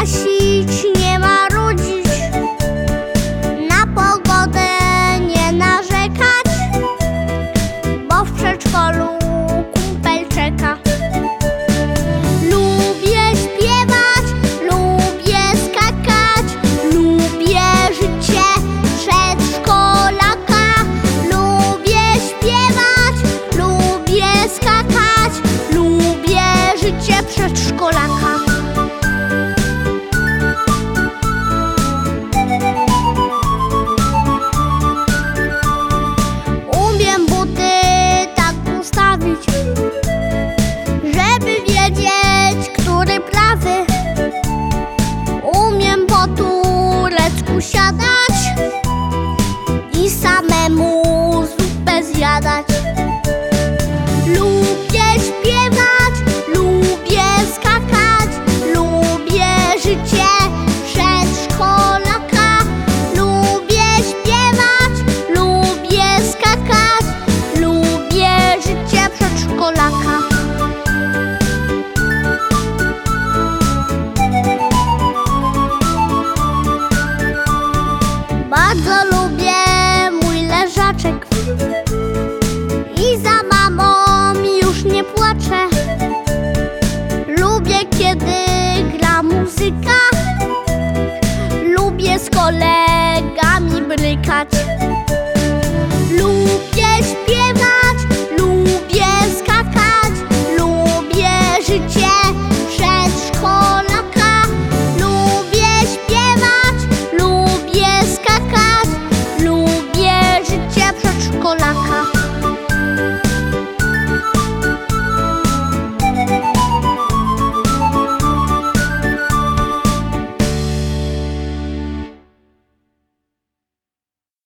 gasić, nie marudzić, na pogodę nie narzekać, bo w przedszkolu kumpel czeka. Lubię śpiewać, lubię skakać, lubię życie przedszkolaka. Lubię śpiewać, lubię skakać, lubię życie przedszkolaka. Umiem buty tak ustawić, żeby wiedzieć, który prawy. Umiem po turecku siadać,